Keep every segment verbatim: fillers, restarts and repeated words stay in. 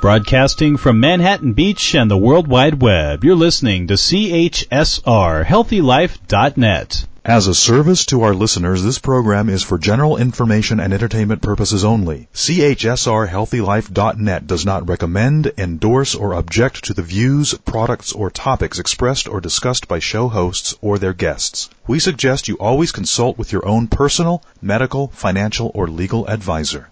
Broadcasting from Manhattan Beach and the World Wide Web, you're listening to C H S R Healthy Life dot net. As a service to our listeners, this program is for general information and entertainment purposes only. C H S R Healthy Life dot net does not recommend, endorse, or object to the views, products, or topics expressed or discussed by show hosts or their guests. We suggest you always consult with your own personal, medical, financial, or legal advisor.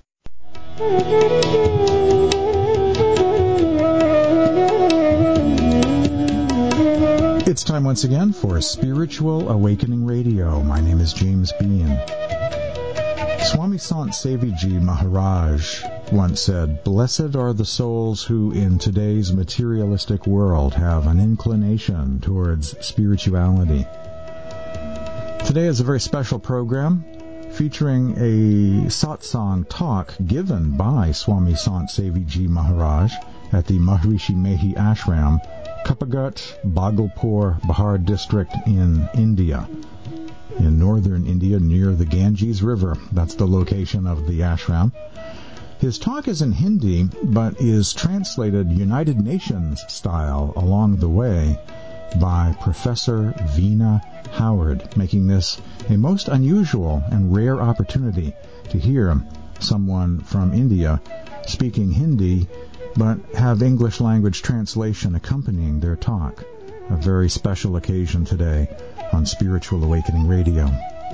It's time once again for Spiritual Awakening Radio. My name is James Bean. Swami Sant Seviji Maharaj once said, "Blessed are the souls who in today's materialistic world have an inclination towards spirituality." Today is a very special program featuring a satsang talk given by Swami Sant Seviji Maharaj at the Maharishi Mehi Ashram, Kapagat, Bhagalpur, Bihar district in India, in northern India near the Ganges River. That's the location of the ashram. His talk is in Hindi, but is translated United Nations style along the way by Professor Veena Howard, making this a most unusual and rare opportunity to hear someone from India speaking Hindi but have English language translation accompanying their talk. A very special occasion today on Spiritual Awakening Radio.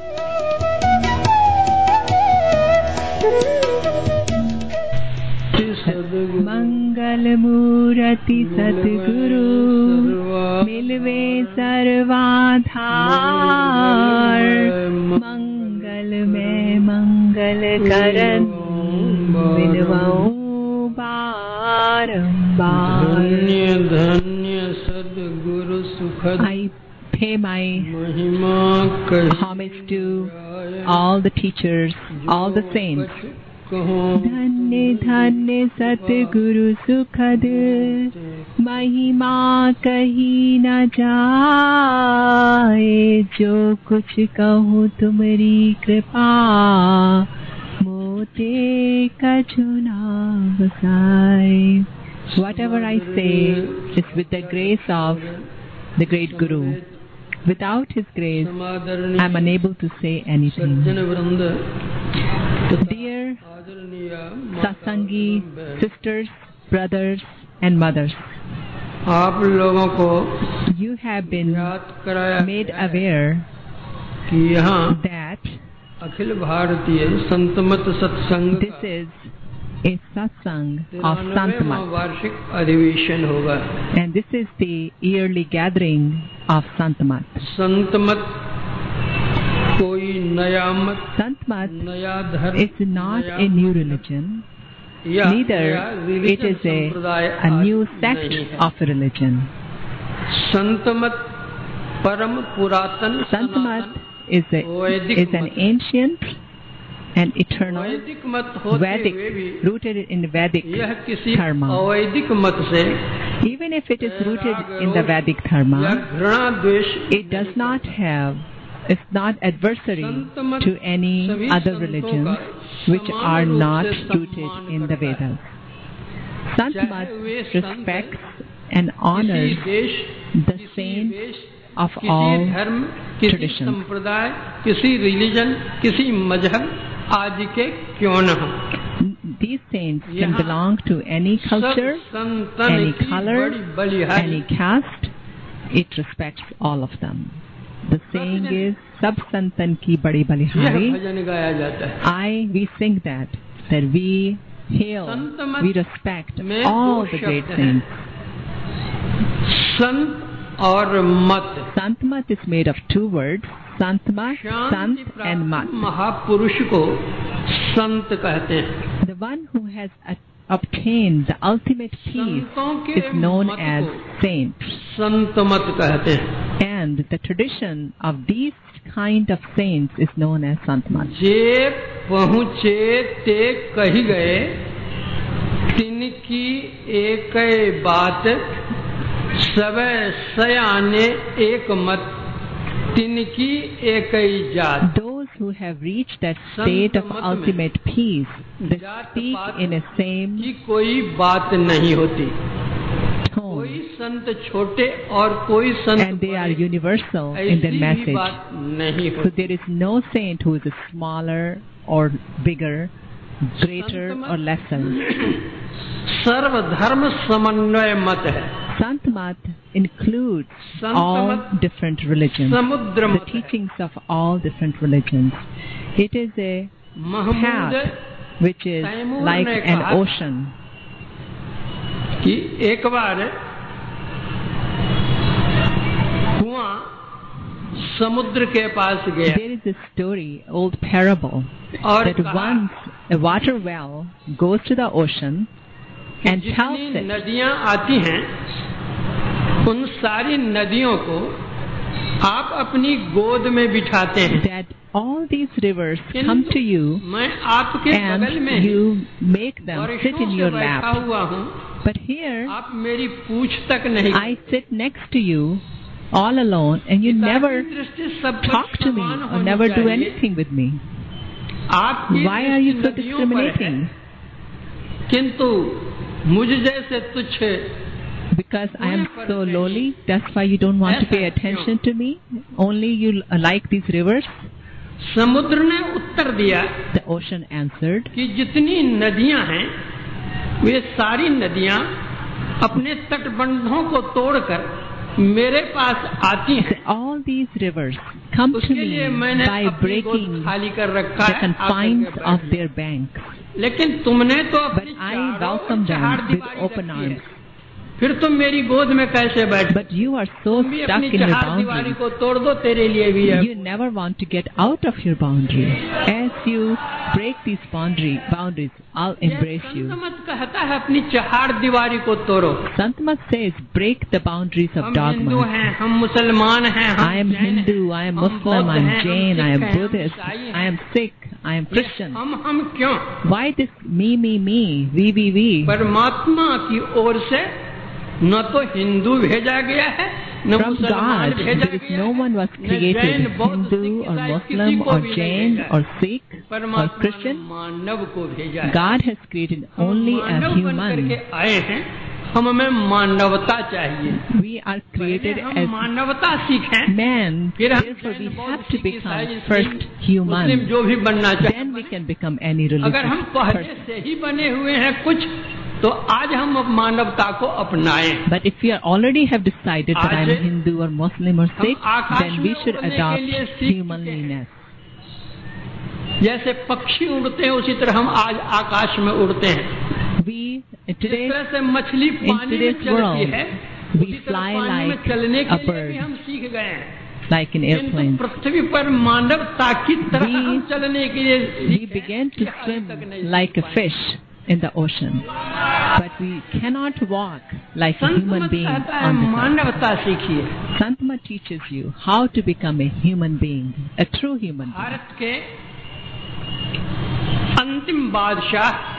Mangal Murati Satguru Milve Sarvadhar Mangal Me Mangal Karan Milvau I pay my homage to all the teachers, all the saints. Dhanya dhanya Satguru Sukhad Mahima kahi na jaye Jo kuch kahu tumari kripa Mote kachuna vasai. Whatever I say is with the grace of the great Guru. Without his grace, I am unable to say anything. Dear Satsangi, sisters, brothers, and mothers, you have been made aware that Akhil Bharatiya Santamat Satsang this is a satsang of Santamat, and this is the yearly gathering of Santamat. Santamat koi naya mat, Santamat is not a new religion, neither it is a, a new sect of a religion. Santamat param puratan Santamat is, a, is an ancient and eternal Vedic, rooted in Vedic Dharma. Even if it is rooted in the Vedic Dharma, it does not have, it's not adversary to any other religions which are not rooted in the Vedas. Santamat respects and honors the saints of all traditions. These saints can belong to any culture, any color, any caste. It respects all of them. The saying is, Sab Santan ki badi balihari. I, we sing that, that we hail, we respect all the great saints. और मत. Santamat is made of two words, Santma, Sant and Mat. महापुरुष को संत कहते हैं. The one who has obtained the ultimate peace is known as saint. Santmat कहते हैं. And the tradition of these kind of saints is known as Santamat. जे पहुँचे ते कही गए, तिनकी एक बात सबे सयाने एक मत, तिनकी एक जात. Those who have reached that state of ultimate peace, they speak in a same की कोई बात नहीं होती. tone, कोई संत छोटे और कोई संत and they are universal in ऐसी their भी message. बात नहीं So होती. there is no saint who is smaller or bigger, greater or lesser. सर्वधर्म समन्वय मत है. Sant Mat includes Sant all Mat different religions, समुद्र the मत है. teachings of all different religions. It is a Mahmood path which is Taimur like ने an कहा था ocean. कि एक बार कुआं समुद्र के पास गया There is a story, old parable, और that कहा once a water well goes to the ocean कि and tells जितनी it नदियां आती हैं उन सारी नदियों को आप अपनी गोद में बिठाते हैं. that all these rivers come to you मैं आपके बगल में and he you make them sit वर्षों in से your बैठा lap. हुआ हूँ. But here आप मेरी पूछ तक नहीं I sit next to you all alone and you पिता never की दृष्टि सब पर talk to me समान or होनी never do चाहिए. anything with me. आपकी Why are you so दृष्टि नदियों पर है, discriminating? किंतु मुझ जैसे तुच्छ Because I am so lowly, that's why you don't want to pay attention to me? Only you like these rivers? समुद्र ने उत्तर दिया The ocean answered, कि जितनी नदियां हैं वे सारी नदियां अपने तटबंधों को तोड़कर मेरे पास आती हैं. all these rivers come to उसके me लिए मैंने by अपनी गोद breaking खाली कर रखा the है. confines आकर के of बैठ their banks. जाओ. लेकिन तुमने तो But अपनी I चारों welcome ओर चहाड़ them with दीवारी open रखी है. arms. फिर तुम मेरी गोद में कैसे बैठ But you are so तुम भी stuck अपनी in your चहाड़ दीवारी boundaries. को तोड़ दो, तेरे लिए भी है. You never want to get out of your boundary. As you break these boundary, boundaries, I'll embrace Sant you. मत कहता है अपनी चहाड़ दीवारी को तोड़ो. Sant Mat says, break the boundaries of हम हिंदू dogma. हैं, हम मुसलमान हैं, हम I am जैन हैं, Hindu, I am हम Muslim, बौद्ध I am हैं, Jain, I हम am सिख हैं, हम Buddhist, ईसाई हैं. I am Sikh, I am ये Christian. हम हम क्यों? Why this me, me, me, we, we, we? परमात्मा की ओर से न तो हिंदू भेजा गया है, न From मुसलमान God, भेजा there is गया no है, one was न created, जैन, बौद्ध, Hindu सिख, or ईसाई, Muslim किसी को or भी नहीं Jain भेजा or है. Sikh or परमात्मा ने Christian. मानव को भेजा है. God has created हम only a मानव बन human. करके आए हैं. हमें मानवता चाहिए. We are created पहले हम as मानवता सीखें, man, फिर हम therefore we जैन, बौद्ध, have to सिख, ईसाई, become सिख, first मुस्लिम human. जो भी बनना Then चाहते we हैं. can become any अगर हम religious पहले person. से ही बने हुए हैं कुछ, तो आज हम अब मानवता को अपनाएं. But if we are already have decided that I am आज Hindu or Muslim or Sikh, Akash then we में should उड़ने के adopt लिए सीख चुके humanliness. जैसे पक्षी उड़ते हैं उसी तरह हम आज आकाश में उड़ते हैं. We, in जिस today's, तरह से मछली in पानी में today's चलती world, है, we उसी तरह fly पानी में like चलने a के लिए भी bird. हम सीख गए हैं. like an किंतु airplane. पृथ्वी पर मानवता की तरह We- हम चलने के लिए We सीखे, began to ये हाल swim तक नहीं like सीख a पाए. fish in the ocean, but we cannot walk like a Sant human मत being कहता है on the earth. मानवता सीखिए. Sant Mat teaches you how to become a human being, a true human being. Bharat के अंतिम बादशाह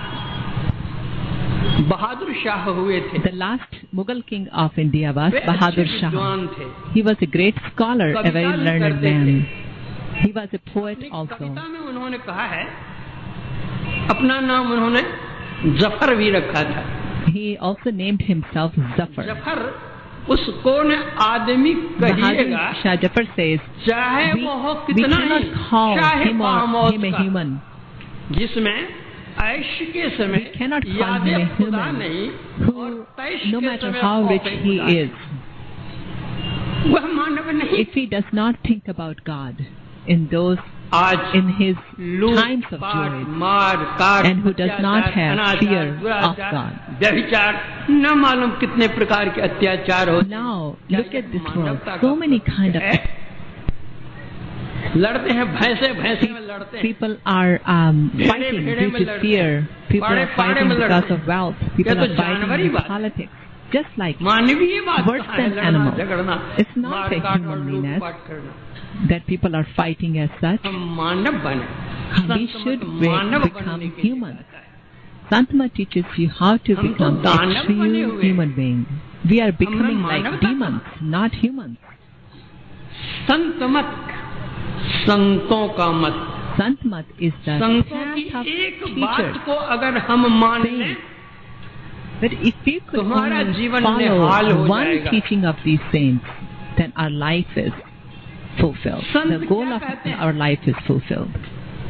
बहादुर शाह हुए थे. The last Mughal king of India was way Bahadur अच्छे Shah. विद्वान थे. He was a great scholar, a Kavita very भी learned करते man. थे. He was a poet अपनी also. कविता में उन्होंने कहा है, अपना नाम उन्होंने जफर भी रखा था. He also named himself Zafar. Zafar उसको न आदमी कहिएगा, Bahadur Shah Zafar says, चाहे we, वो हो we कितना ही, cannot call चाहे him or बामौत him a का, human. जिसमें ऐश के समय We cannot call यादें him a खुदा human नहीं who, और तैश no के matter समय how rich खौफ he खुदा is, नहीं. वह मानव नहीं. if he does not think about God in those आज in his लूट, times of पाट, joy, मार, काट, and who does not अत्याचार, have अनाचार, fear of दुराचार, God. व्यभिचार, न मालूम कितने प्रकार के अत्याचार होते हैं. Now क्या look ये at this world. मानवता So का many प्रतीक kind of है? लड़ते हैं भैंसे भैंसे में लड़ते हैं. people are um, भेड़े fighting भेड़े due में to लड़ते fear. हैं. People पाड़े are पाड़े fighting में because लड़ते of हैं. wealth. क्या People तो are fighting जानवर ही in बात है. politics. Just like मानवीय बात worse कहाँ है? than लड़ना, animals. झगड़ना, It's not मार a काट और humanliness लूटपाट करना. that people are fighting as such. हम मानव बने. We संत should मत be- मानव become बनने के लिए human. कहता है. Sant Mat teaches you how to हम तो become a दानव बने true हुए. human being. We are becoming like मानवता demons, not humans. संत मत संतों का मत। Sant mat is the संतों की path of एक teachers. बात को अगर हम मान लें, But if we could तुम्हारा only जीवन निहाल follow हो one जाएगा। teaching of these saints, then our life is fulfilled. Sant The goal क्या of कहते हैं? our life is fulfilled.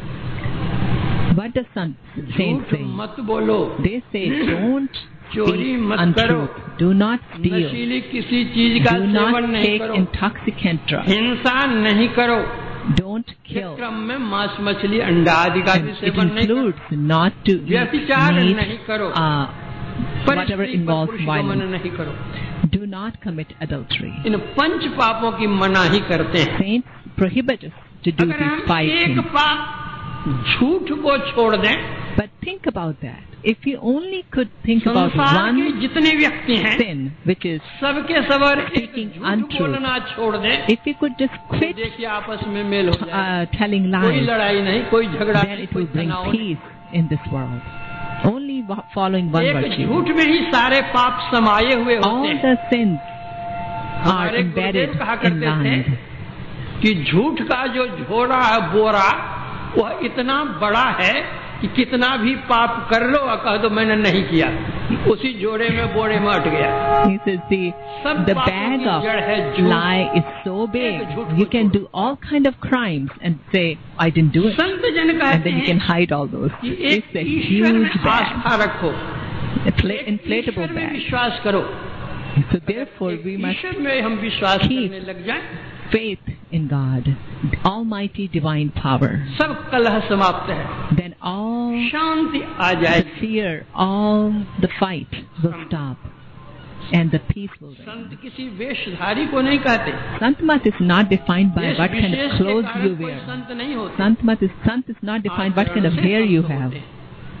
What does Sant saints झूठ say? मत बोलो, They say, don't चोरी speak मत untruth, करो, do not steal, नशीली किसी चीज का do सेवन not नहीं take करो, intoxicant drugs, हिंसा नहीं करो, don't kill. क्रम में मांस मछली अंडा आदि का भी And it सेवन नहीं करो, includes not to eat व्यभिचार meat, नहीं करो, uh, whatever परिस्थिति पर involves पुरुष दमन violence. नहीं करो। Do not commit adultery. इन पंच पापों की मनाही करते हैं। Saints prohibit us to do अगर these हम five एक things. पाप झूठ को छोड़ दें, But think about that. If you only could think about संसार के one जितने व्यक्ति हैं, sin, which is सबके सबर एक speaking झूठ untruth. बोलना छोड़ दें, if we could just तो quit देखिए आपस में मेल हो जाएगा। uh, telling कोई lies, लड़ाई नहीं, कोई झगड़ा then नहीं, it कोई will bring तनाव नहीं। peace in this world. Only wa- following one एक virtue. झूठ में ही सारे पाप समाये हुए होते All हैं। the sins are हमारे embedded गुरुदेव कहा in करते थे land. कि झूठ का जो झोरा है बोरा, वह इतना बड़ा है कि कितना भी पाप कर लो और कह दो मैंने नहीं किया, उसी जोड़े में बोरे में अट गया। He says the, सब the पापों bag की of जड़ है झूठ। lie is so big, एक झूठ you को can छोड़ो। do all kind of crimes and say, I didn't do it. संत जन And कहते then you can हैं hide all those. कि It's एक a ईश्वर में huge bag, आस्था रखो, infl- एक inflatable ईश्वर में bag. विश्वास करो। So therefore एक we must ईश्वर में हम विश्वास keep करने लग जाएं, faith in God, Almighty Divine Power. सब कलह समाप्त है, Then all Shanti uh the जाएगी। fear, all the fight will stop, and the peace will reign. संत किसी वेशधारी को नहीं कहते, Santmat is not defined by वेश what kind विशेष of के clothes कारण you कोई wear. संत नहीं होते। Santmat is Sant is not defined what kind of आचरण से hair you संत have. होते हैं।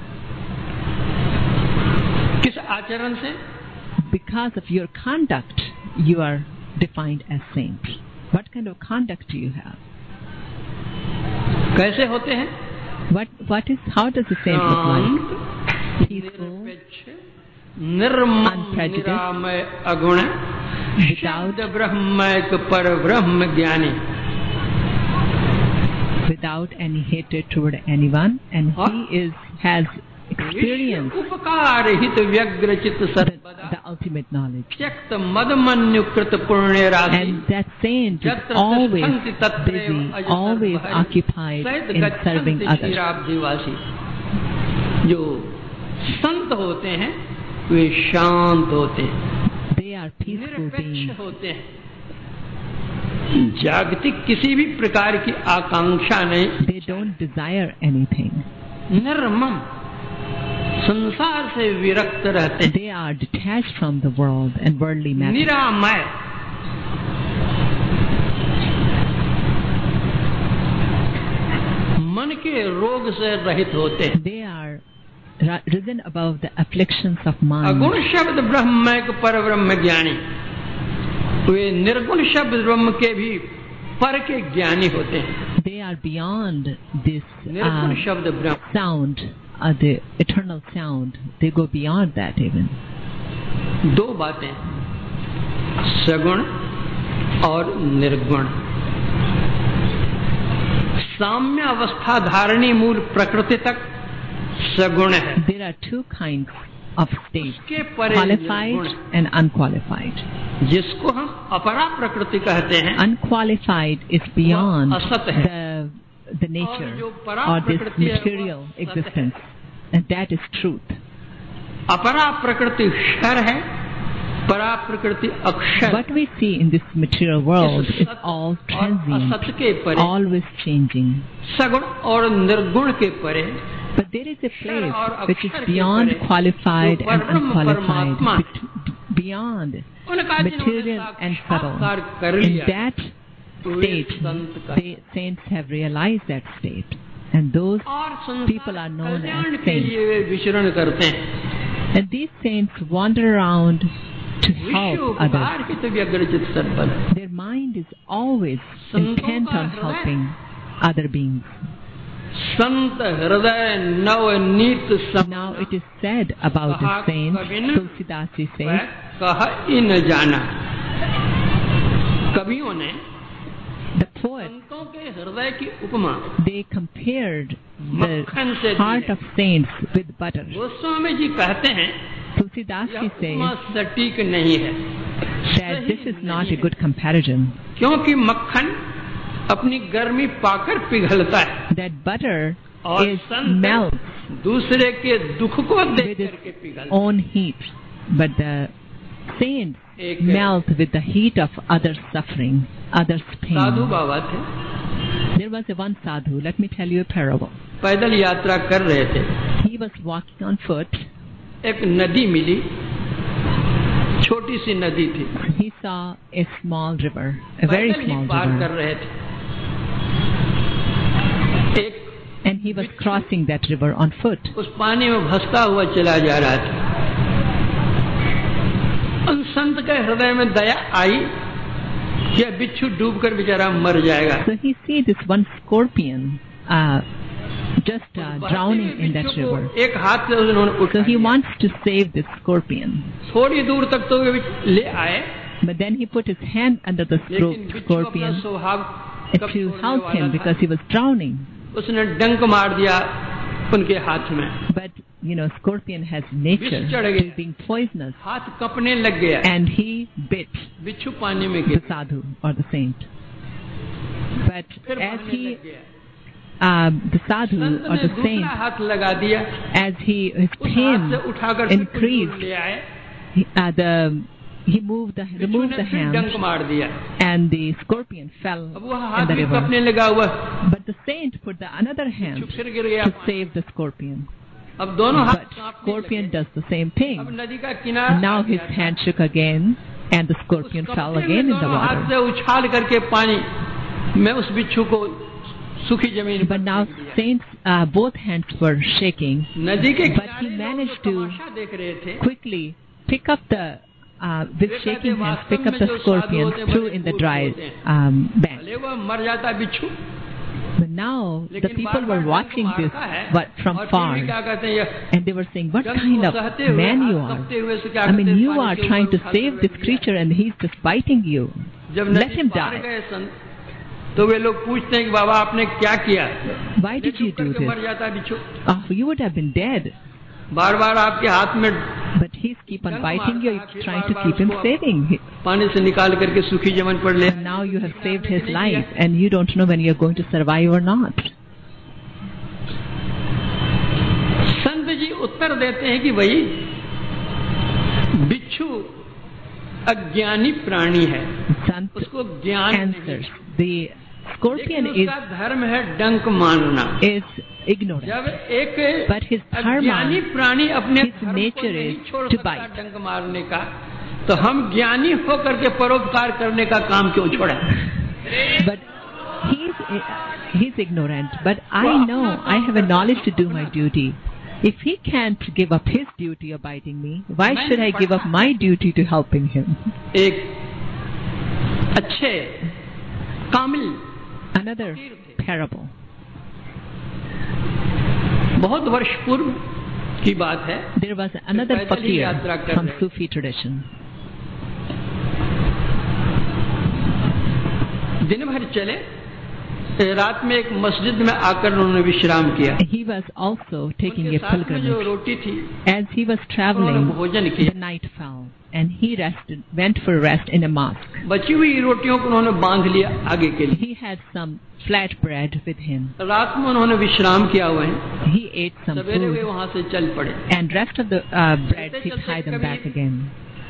किस आचरण से? Because of your conduct, you are defined as saint. What kind of conduct do you have? कैसे होते हैं? What what is how does a saint look like? शांत, Peaceful, निरपेक्ष, निर्मम, Unprejudiced, निरामय, अगुण, without शुद्ध ब्रह्मैक पर ब्रह्म ज्ञानी। without any hatred toward anyone, and he is has experience विश्व उपकार हित व्यग्र चित्त the, सर्वदा, the ultimate knowledge. त्यक्त मदमन्यु कृत पुण्य राशि, And that saint is यत्र always तिष्ठन्ति तत्रैव busy, अजसर always भरि, occupied सहित in गच्छन्ति serving others. क्षीराब्धिवासी। जो संत होते हैं वे शांत होते हैं, They are peaceful beings. निरपेक्ष होते हैं, जागतिक किसी भी प्रकार की आकांक्षा नहीं, They don't desire anything. निर्मम, संसार से विरक्त रहते हैं, They are detached from the world and worldly matters. निरामय, मन के रोग से रहित होते हैं, They are ra- risen above the afflictions of mind. अगुण शब्द ब्रह्मैक पर ब्रह्म ज्ञानी, वे निर्गुण शब्द ब्रह्म के भी पर के ज्ञानी होते हैं। They are beyond this निर्गुण uh, शब्द ब्रह्म, sound, uh, the eternal sound. They go beyond that even. दो बातें, सगुण और निर्गुण। साम्य अवस्था धारणी मूल प्रकृति तक सगुण है, There are two kinds of states, उसके परे qualified निर्गुण। and unqualified. जिसको हम अपरा प्रकृति कहते हैं, Unqualified is beyond असत है। the the nature और जो परा or this प्रकृति है, वो material सत है। existence, and that is truth. अपरा प्रकृति क्षर है, परा प्रकृति अक्षर। What we see in this material world इस is सत all और transient, असत के परे, always changing. सगुण और निर्गुण के परे, But there is a place और which is अक्षर के beyond परे, qualified जो and परब्रह्म unqualified, परमात्मा, bet- beyond उनका जिन्होंने material and subtle. साक्षात्कार कर In लिया, that वे state, संत का। the saints have realized that state, and those और संसार people are known as कल्याण के saints. लिए वे विचरण करते हैं। And these saints wander around to विश्व help उपकार others. हित व्यग्र चित्त सर्वदा, Their mind is always संतों intent का on हृदय helping other beings. संत हृदय नवनीत सम, Now it is said about the कहा saints, कविन Tulsidas ji वह says, कह इन जाना। कवियों ने the poets संतों they compared the heart of saints with butter. Goswami ji कहते हैं Tulsidas ji says सटीक नहीं है that this is not a good comparison. क्योंकि मक्खन अपनी गर्मी पाकर पिघलता है, that butter और is संत melts दूसरे के दुख को देख with करके its पिघलता है। own heat, but the saints एक melt with the heat of others' suffering, others' Sadhu pain. बाबा थे, There was a one sadhu, let me tell you a parable. पैदल यात्रा कर रहे थे, He was walking on foot. एक नदी मिली, छोटी सी नदी थी, He saw a small river, a very पैदल ही small पार कर river, रहे थे। एक and he was crossing that river on foot. उस पानी में भसता हुआ चला जा रहा था। उन संत के हृदय में दया आई कि यह बिच्छू डूबकर बेचारा मर जाएगा। So he see this one scorpion uh, just uh, drowning in that बिच्छू को river. एक हाथ से उन्होंने उठा So he लिया। wants to save this scorpion. थोड़ी दूर तक तो वे ले आए, But then he put his hand under the लेकिन scro- बिच्छू अपना scorpion स्वभाव कब to छोड़ने help वाला him था। because he was drowning. उसने डंक मार दिया उनके हाथ में, But, you know, scorpion has nature विष चढ़ to गया, being poisonous. हाथ कपने लग गया, And he bit बिच्छू पानी में the गिर sadhu or the saint. But फिर as बहने he, लग गया। um, the sadhu Sant or ने the saint, दूसरा हाथ लगा दिया, as he, his उस हाथ pain से उठाकर फिर कुछ दूर increased, ले आए, he, uh, the, he moved the, बिच्छू removed ने the फिर डंक hand मार दिया। and the scorpion fell अब वह in हाथ the भी river. कपने लगा हुआ, But the saint put the another बिच्छू hand फिर गिर गया। to save the scorpion. अब दोनों हाथ But कांपने scorpion लगे। does the same अब thing. नदी का किनारा Now आ his गया था। hand shook again and the उस scorpion fell कपड़े में again in the दोनों हाथ water. से उछाल करके पानी में उस बिच्छू को सूखी जमीन पर But now फेंक दिया। saints, uh, both hands were shaking. नदी के But किनारे he लोग managed तो to तमाशा देख रहे थे। quickly pick up the, uh, with way shaking कहते, hands, वास्तव pick up में the जो साधु scorpion, होते हैं, threw बड़े in the मूर्ख dry होते हैं। um, bank. भले वो मर जाता बिच्छू, But now the लेकिन people बार-बार were डंक watching this मारता है, but from और फिर far, भी क्या कहते हैं, ये and they were saying, what डंक kind को of सहते हुए, man you हाथ are? कपते हुए से क्या I mean, कहते हैं, you पानी are के trying ऊपर to उठाते save हुए this दिया। creature and he's just biting you. जब Let नदी him पार die. गए संत, तो वे लोग पूछते हैं कि बाबा आपने क्या किया? Why did you do करके मर this? जाता बिच्छू, Oh, you would have been dead. बार बार आपके हाथ में But he's keep on डंक biting you, मारता है, you're फिर trying to बार-बार keep him उसको saving. पानी से निकाल करके सूखी जमीन पर ले And now you have saved his life and you don't know when you're going to survive or not. संत जी उत्तर देते हैं कि भाई बिच्छू अज्ञानी प्राणी है, Sant उसको ज्ञान नहीं answers. है, The scorpion लेकिन is, उसका धर्म है डंक मारना। is ignorant. जब एक But his अज्ञानी dharma, प्राणी अपने his धर्म को nature नहीं is छोड़ to सकता bite. डंक मारने का, तो हम ज्ञानी होकर के परोपकार करने का काम क्यों छोड़ा? But he's, he's ignorant. But I know I have a knowledge to do my duty. If he can't give up his duty of biting me, why should I give up my duty to helping him? एक अच्छे कामिल Another parable. बहुत वर्ष पूर्व की बात है, There was another पैदल ही यात्रा fakir कर from रहे। Sufi tradition. दिन भर चले, रात में एक मस्जिद में आकर उन्होंने विश्राम किया। He was also taking उनके a साथ में जो pilgrimage. रोटी थी, As he was उन्होंने traveling, भोजन किया। the night fell, and he rested, went for rest in a mosque. बची हुई रोटियों को उन्होंने बांध लिया आगे के लिए। He had some flat bread with him. रात में उन्होंने विश्राम किया हुए हैं, He ate some सवेरे वे food, वहां से चल पड़े। and rest of the uh, bread he tied them back again.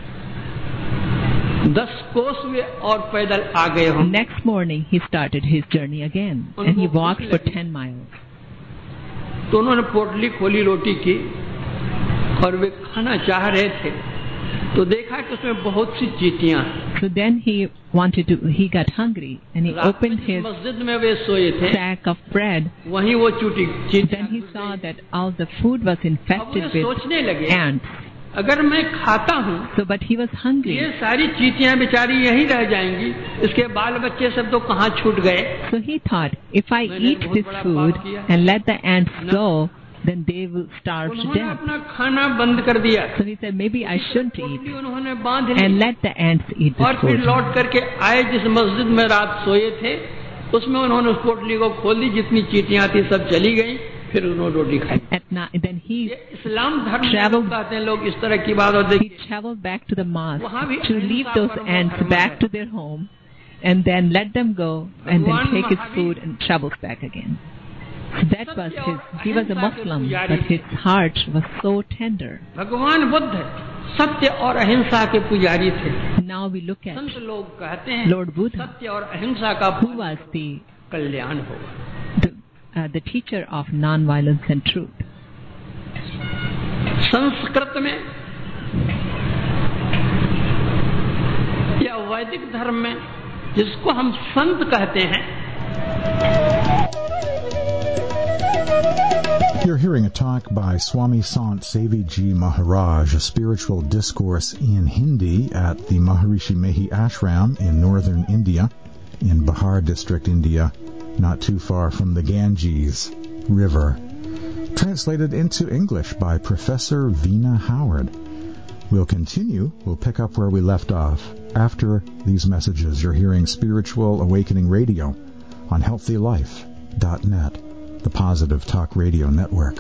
दस कोस वे और पैदल आ गए हम। Next morning, he started his journey again, and he walked for ten miles. तो उन्होंने पोटली खोली रोटी की और वे खाना चाह रहे थे, तो देखा कि उसमें बहुत सी चींटियां हैं। So then he wanted to, he got hungry, and he रात में opened जिस his मस्जिद में वे सोए थे, sack of bread. वहीं वो चूटी चींटियां Then he घुस saw गईं। that all the food was अब वे infested with सोचने लगे, ants. अगर मैं खाता हूँ, So, but he was hungry. ये सारी चींटियां बेचारी यहीं रह जाएंगी, इसके बाल बच्चे सब तो कहाँ छूट गए। So he thought, if I मैंने eat बहुत this बड़ा food पाप किया। and let the ants go, then they will starve to उन्होंने death. अपना खाना बंद कर दिया, So he said, maybe I shouldn't eat, पोटली उन्होंने बांध ली and let the ants eat और this फिर food. लौट करके आए जिस मस्जिद में रात सोए थे, उसमें उन्होंने उस पोटली को खोल दी, जितनी चींटियां थी सब चली गई, फिर उन्होंने रोटी खाई. At night, then he इस्लाम धर्म traveled, कहते हैं लोग इस तरह की बात होती है. he traveled back to the mosque to leave those ants back to their home and then let them go and then take his food and travels back again. So that was his, he was a Muslim, but his heart was so tender. भगवान बुद्ध सत्य और अहिंसा के पुजारी थे. Now we look at संत लोग कहते हैं Lord Buddha, सत्य और अहिंसा का who was the, कल्याण होगा. the, uh, the teacher of non-violence and truth. Sanskrit में या वैदिक धर्म में जिसको हम संत कहते हैं. You're hearing a talk by Swami Sant Sevi Ji Maharaj, a spiritual discourse in Hindi at the Maharishi Mehi Ashram in northern India, in Bihar district, India, not too far from the Ganges River. Translated into English by Professor Veena Howard. We'll continue. We'll pick up where we left off after these messages. You're hearing Spiritual Awakening Radio on healthy life dot net, the Positive Talk Radio Network.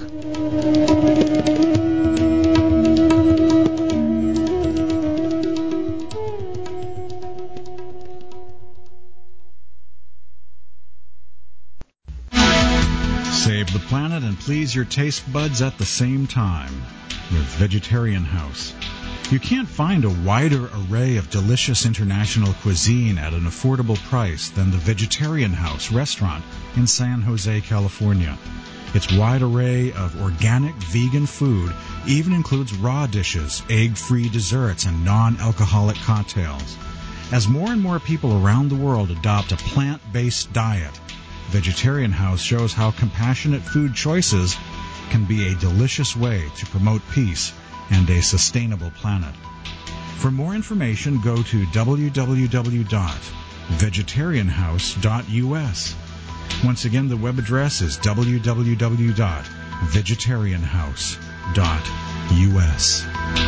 Save the planet and please your taste buds at the same time with Vegetarian House. You can't find a wider array of delicious international cuisine at an affordable price than the Vegetarian House restaurant in San Jose, California. Its wide array of organic vegan food even includes raw dishes, egg-free desserts, and non-alcoholic cocktails. As more and more people around the world adopt a plant-based diet, Vegetarian House shows how compassionate food choices can be a delicious way to promote peace and a sustainable planet. For more information, go to w w w dot vegetarian house dot u s. Once again, the web address is w w w dot vegetarian house dot u s.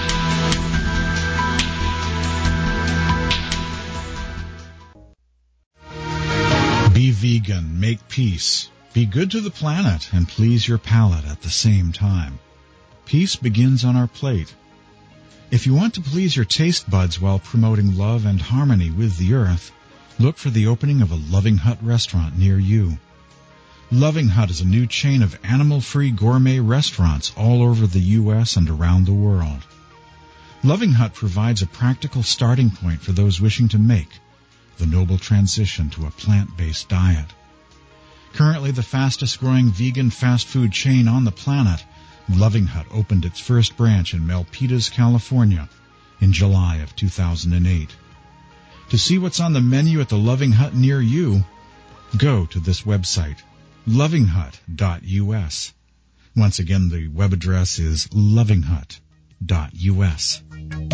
Be vegan, make peace, be good to the planet, and please your palate at the same time. Peace begins on our plate. If you want to please your taste buds while promoting love and harmony with the earth, look for the opening of a Loving Hut restaurant near you. Loving Hut is a new chain of animal-free gourmet restaurants all over the U S and around the world. Loving Hut provides a practical starting point for those wishing to make the noble transition to a plant-based diet. Currently the fastest-growing vegan fast food chain on the planet, Loving Hut opened its first branch in Milpitas, California in July of two thousand eight. To see what's on the menu at the Loving Hut near you, go to this website, loving hut dot u s. Once again, the web address is loving hut dot u s.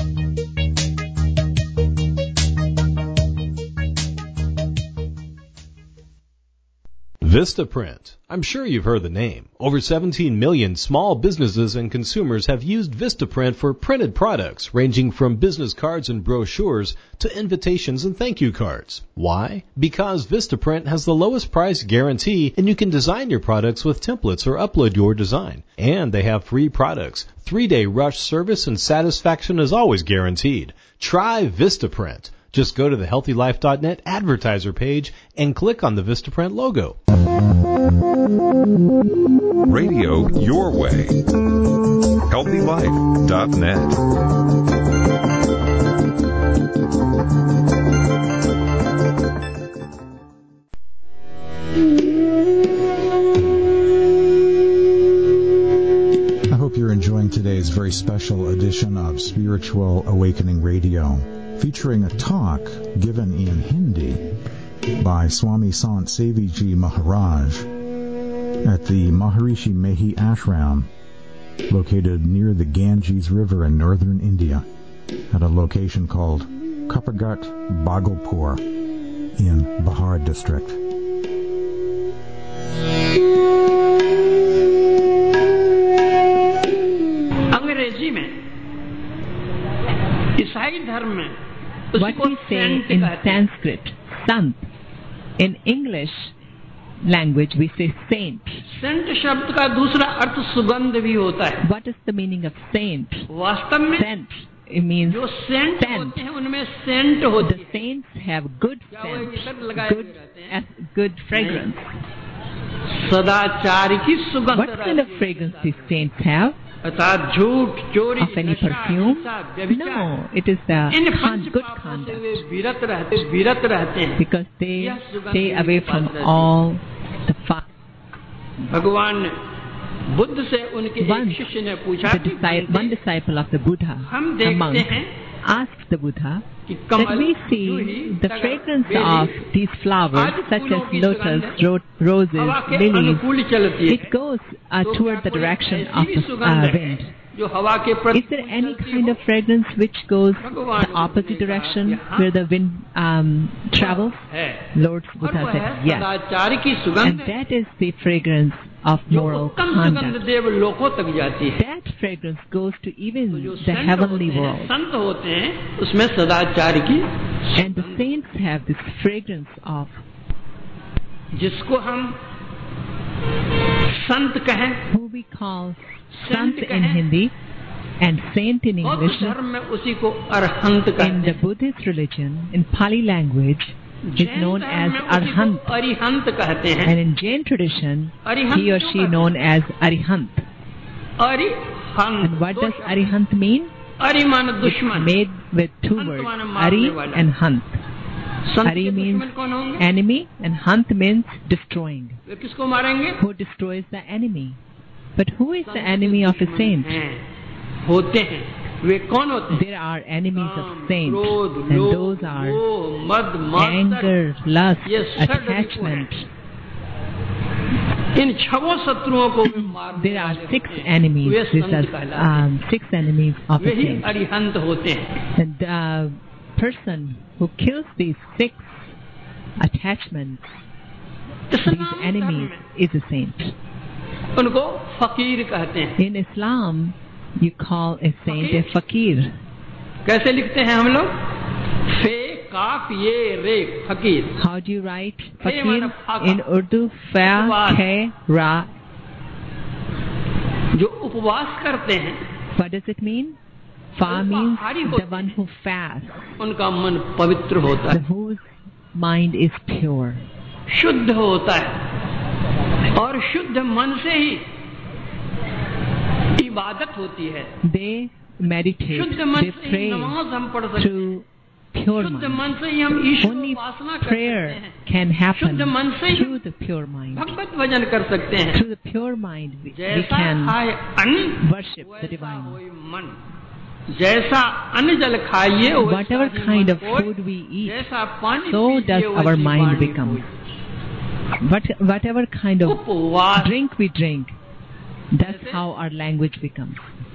Vistaprint. I'm sure you've heard the name. Over seventeen million small businesses and consumers have used Vistaprint for printed products ranging from business cards and brochures to invitations and thank you cards. Why? Because Vistaprint has the lowest price guarantee and you can design your products with templates or upload your design. And they have free products. Three-day rush service and satisfaction is always guaranteed. Try Vistaprint. Just go to the healthy life dot net advertiser page and click on the Vistaprint logo. Radio your way. healthy life dot net. I hope you're enjoying today's very special edition of Spiritual Awakening Radio, featuring a talk given in Hindi by Swami Sant Sevi Ji Maharaj at the Maharishi Mehi Ashram, located near the Ganges River in northern India, at a location called Kapagat Bhagalpur in Bihar district. अंग्रेजी में ईसाई धर्म में what we say in Sanskrit, Sant, In English language we say saint. Saint शब्द का दूसरा अर्थ सुगंध भी होता है. What is the meaning of saint? वास्तव में Scent. It means जो सेंट scent. होते हैं उनमें सेंट होती The है. saints have good क्या वो scent, इतर लगाए good, हुए रहते हैं? as- good fragrance. सदाचार की सुगंध What kind of रहती है. fragrance these saints have? अर्थात झूठ, चोरी, Of any नशा, perfume? हिंसा, व्यभिचार. No, it is the in con- punch good पापों से conduct, वे विरत रहते विरत रहते हैं. because they यह सुगंध stay उनके away पास from रहती है. all the fa- भगवान बुद्ध से उनके Once एक शिष्य ने पूछा the कि disciple, one disciple of the Buddha, हम a देखते monk, हैं asked the Buddha कि that Kamal, we Juhi, see the तगर, fragrance Bailey, of these flowers आदि such फूलों as की lotus, सुगंध ro- roses, हवा के lilies, अनुकूल चलती it है. goes uh, तो toward क्या the कोई direction ऐसी of भी the सुगंध uh, है wind. जो हवा के Is प्रतिकूल there any चलती kind हो? of fragrance which goes भगवान the बुद्ध ने opposite कहा direction कि हाँ, where the wind um, travels? है. Lord और Buddha वह said yes. सदाचार की And सुगंध है, that is the fragrance of जो moral उत्तम सुगंध conduct. देव लोकों तक जाती है. That fragrance goes to तो even जो the संत heavenly होते हैं, world. संत होते हैं, उसमें सदाचार की And the saints have this fragrance of, जिसको हम संत कहें. who we call Sant Sant in कहें. Hindi and saint in बौद्ध English. धर्म में उसी को अरहंत In कहते the हैं. Buddhist religion, in Pali language, is Jain known धर्म as में उसी को Arhant. अरिहंत कहते हैं. And in Jain tradition, Arihant he or क्यों she कहते known as Arihant. हैं? अरिहंत. And what दो does शब्द. Arihant mean? अरि मान It's दुश्मन. made with two हंत words, माने मारने Ari वाला. and Hant. संत Ari के means दुश्मन कौन होंगे? enemy and Hant means destroying. वे किसको मारेंगे? Who destroys the enemy? But who is the संत के enemy of a दुश्मन saint? हैं, होते हैं. वे कौन होते हैं? There are enemies काम, of saints, क्रोध, and लोभ, those are मोह, मद, मात्सर्य. anger, lust, ये षड रिपु attachment. हैं. इन छवों शत्रुओं को वे मारने There are वाले six होते हैं. enemies. Way These Sant are कहलाते हैं. um, six enemies of way a he saint. Arihant होते हैं. And the person who kills these six attachments, these इस्लाम धर्म enemies, में is a saint. उनको फकीर कहते हैं. In Islam, you call a saint a fakir. कैसे लिखते हैं हम लोग? फे काफ ये रे फकीर. How do you write Hey, माना fakir फाका. in Urdu? Fa, उपवास. khe, ra. जो उपवास करते हैं What does it mean? Fa means the one who fasts, उनका मन पवित्र होता the है, whose mind is pure. शुद्ध होता है, और शुद्ध मन से ही इबादत होती है. They meditate, शुद्ध मन they से ही pray नमाज हम पढ़ सकते हैं. through pure शुद्ध mind. मन से ही हम ईश्वर Only उपासना कर prayer सकते हैं. can happen शुद्ध मन से ही through the pure mind. भगवत भजन कर सकते हैं. Through the pure mind, we, we जैसा can खाए अन्न worship the वैसा divine. होए मन. जैसा अन्न जल खाइए वैसा Whatever ही kind मन of होए. food we eat, जैसा पानी so पीजिए does our वैसी mind वाणी become. होए. But whatever kind of उपवास drink we drink, that's how our language becomes.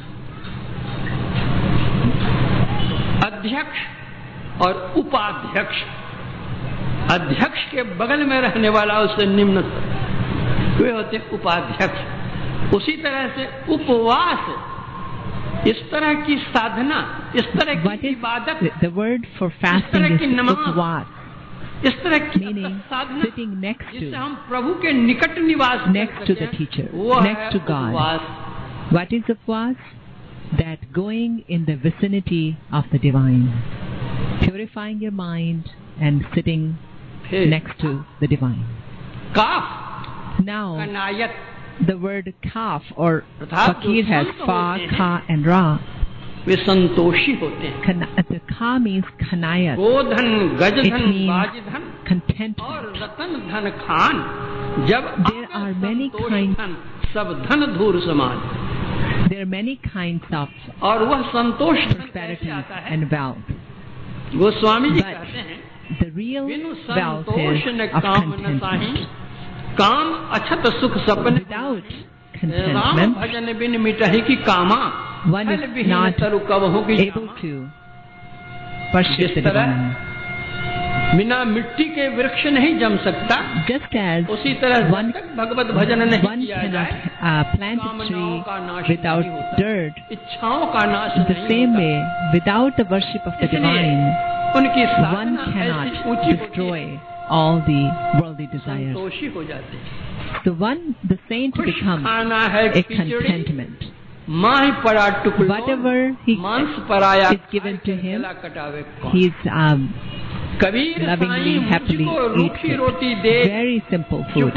अध्यक्ष और उपाध्यक्ष. अध्यक्ष के बगल में रहने वाला उससे निम्न वे होते हैं उपाध्यक्ष. उसी तरह से उपवास, इस तरह की साधना, इस तरह What की is इबादत, the, the word for fasting तरह is की नमाज, upwas, इस तरह की meaning साधना sitting next जिससे to, हम प्रभु के निकट निवास कर next to the सकें, teacher, वो है next to God. उपवास. What is upwas? That going in the vicinity of the divine, purifying your mind and sitting फिर next to the divine. Calf Now, कनायत, the word kaf or अर्थात fakir जो has Sant fa, होते हैं, ka, and ra. वे संतोषी होते हैं. Kana, the ka means kanayat. Godhan, It गजधन, means बाजधन contentment. और रतन धन खान. जब There आवे are many संतोष kinds- धन, सब धन धूर समान. There are many kinds of और वह संतोष धन कैसे prosperity आता है? and wealth. Goswami ji But कहते हैं, the real बिनु wealth संतोष is न of काम न साही, contentment. काम अछत सुख सपने. Without राम contentment, भजन बिन मिटहि की कामा, one फल is विहीन not तरु कबहु की able जामा. to worship जिस the तरह divine. बिना मिट्टी के वृक्ष नहीं जम सकता, Just as उसी तरह one, जब तक भगवत भजन नहीं one किया cannot जाए, uh, plant a कामनाओं tree का नाश without नहीं होता. dirt, इच्छाओं का नाश in the नहीं same होता. way, without the worship of the इसलिए divine, उनकी one साधना cannot ऐसी ऊंची होती destroy है all the worldly desires. So one, the saint becomes a contentment. Whatever he is given to him, he is um, lovingly, happily eats it. Very simple food.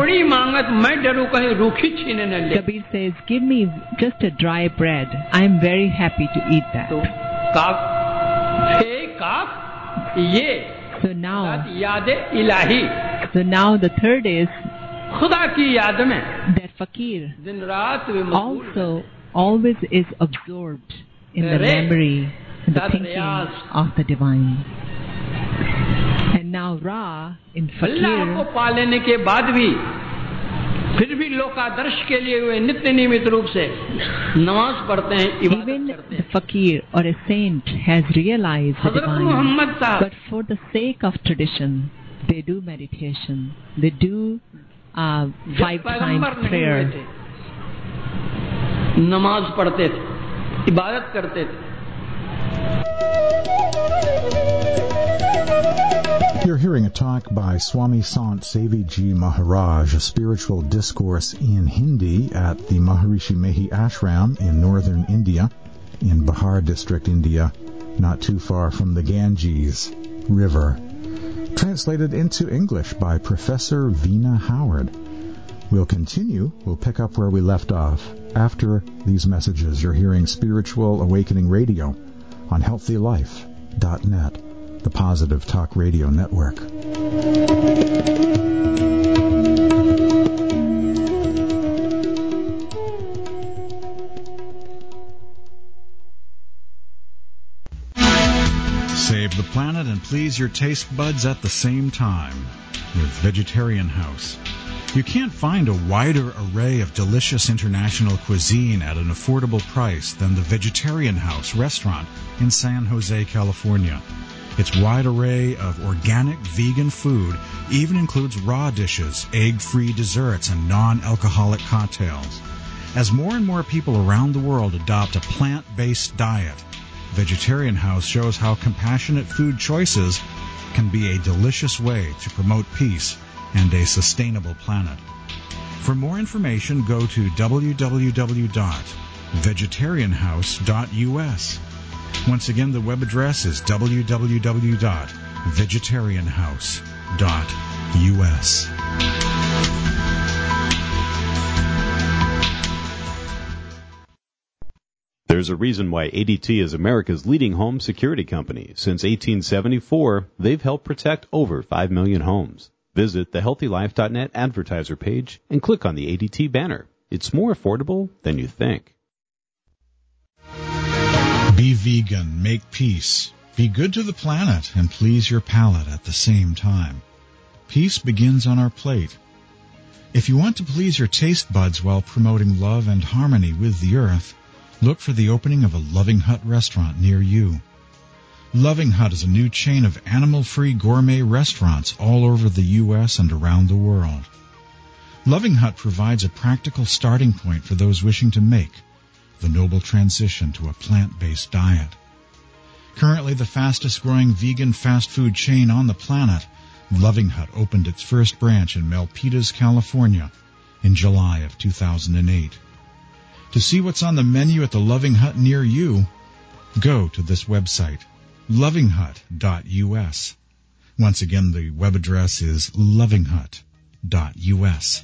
Kabir says, give me just a dry bread. I am very happy to eat that. So now, so now the third is that fakir also always is absorbed in the memory and the thinking of the divine. And now Ra in fakir, even the fakir or a saint has realized the divine, but for the sake of tradition, they do meditation, they do uh, five times prayer. नमाज पढ़ते थे, इबादत करते थे. You're hearing a talk by Swami Sant Seviji Maharaj, a spiritual discourse in Hindi at the Maharishi Mehi Ashram in northern India, in Bihar district, India, not too far from the Ganges River. Translated into English by Professor Veena Howard. We'll continue, we'll pick up where we left off after these messages. You're hearing Spiritual Awakening Radio on healthy life dot net, the Positive Talk Radio Network. Save the planet and please your taste buds at the same time with Vegetarian House. You can't find a wider array of delicious international cuisine at an affordable price than the Vegetarian House restaurant in San Jose, California. Its wide array of organic vegan food even includes raw dishes, egg-free desserts, and non-alcoholic cocktails. As more and more people around the world adopt a plant-based diet, Vegetarian House shows how compassionate food choices can be a delicious way to promote peace and a sustainable planet. For more information, go to w w w dot vegetarian house dot u s. Once again, the web address is w w w dot vegetarian house dot u s. There's a reason why A D T is America's leading home security company. Since eighteen seventy-four, they've helped protect over five million homes. Visit the healthy life dot net advertiser page and click on the A D T banner. It's more affordable than you think. Be vegan, make peace. Be good to the planet and please your palate at the same time. Peace begins on our plate. If you want to please your taste buds while promoting love and harmony with the earth, look for the opening of a Loving Hut restaurant near you. Loving Hut is a new chain of animal-free gourmet restaurants all over the U S and around the world. Loving Hut provides a practical starting point for those wishing to make the noble transition to a plant-based diet. Currently the fastest-growing vegan fast food chain on the planet, Loving Hut opened its first branch in Milpitas, California in July of two thousand eight. To see what's on the menu at the Loving Hut near you, go to this website, loving hut dot u s. Once again, the web address is loving hut dot u s.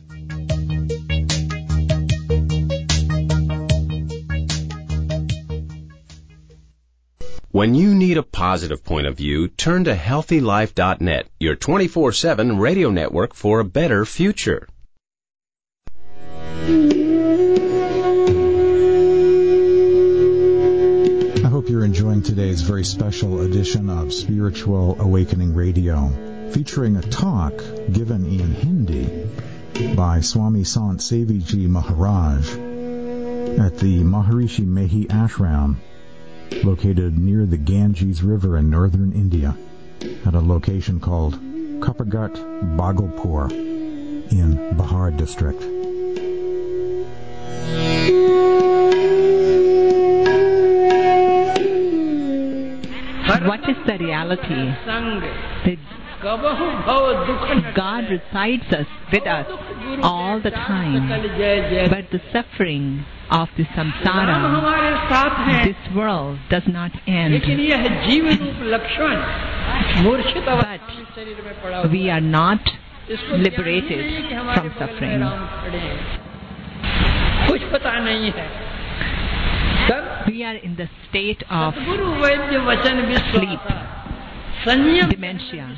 When you need a positive point of view, turn to healthy life dot net, your twenty-four seven radio network for a better future. I hope you're enjoying today's very special edition of Spiritual Awakening Radio, featuring a talk given in Hindi by Swami Sant Seviji Maharaj at the Maharishi Mehi Ashram, located near the Ganges River in northern India, at a location called Kapagat Bhagalpur in Bihar district. What is the reality? The God resides us with us all the time, but the suffering of the samsara, this world, does not end. But we are not liberated from suffering. We are in the state of sleep, dementia.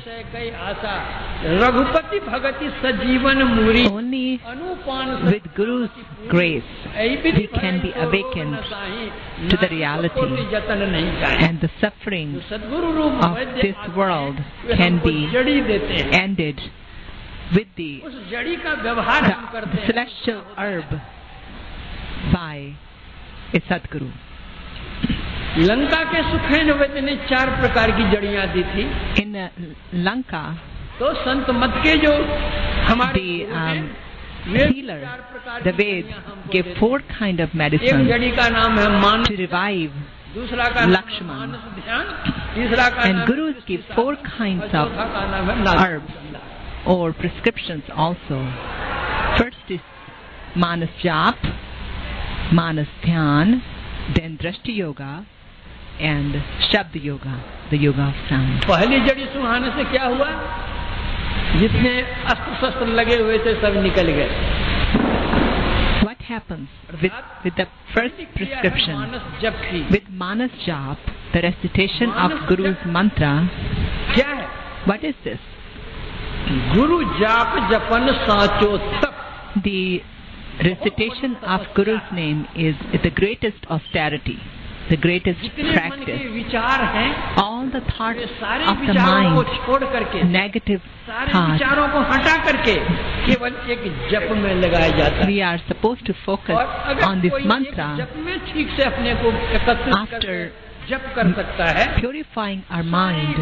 Only with Guru's grace we can be awakened to the reality, and the suffering of this world can be ended with the, the celestial herb by a Sadguru. Lanka के सुखेन वैद्य ने चार प्रकार की जड़ियां दी थी. In uh, Lanka, तो संत मत के जो हमारे the um, healer, the Ved, gave four kind of medicine. एक जड़ी का नाम है मान, to revive दूसरा का Lakshman, तीसरा का and Gurus give four kinds of herbs or prescriptions also. First is Manas Jap, Manas Dhyan, then Drashti Yoga, and Shabd Yoga, the yoga of sound. पहली जड़ी सुहाने से क्या हुआ? जितने अस्त्र शस्त्र लगे हुए थे सब निकल गए. What happens with, with the first prescription, with Manas Jap, the recitation of Guru's mantra? क्या है? What is this? Guru Jap Japan Sacho Tap. The recitation of Guru's name is the greatest austerity, the greatest practice. All the thoughts of the mind, negative thoughts, we are supposed to focus on this mantra. After purifying our mind,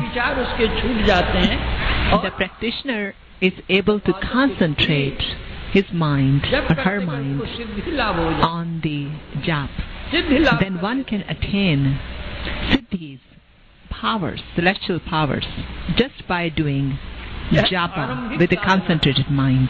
the practitioner is able to concentrate his mind or her mind on the jap. Then one can attain siddhis, powers, celestial powers, just by doing japa with a concentrated mind.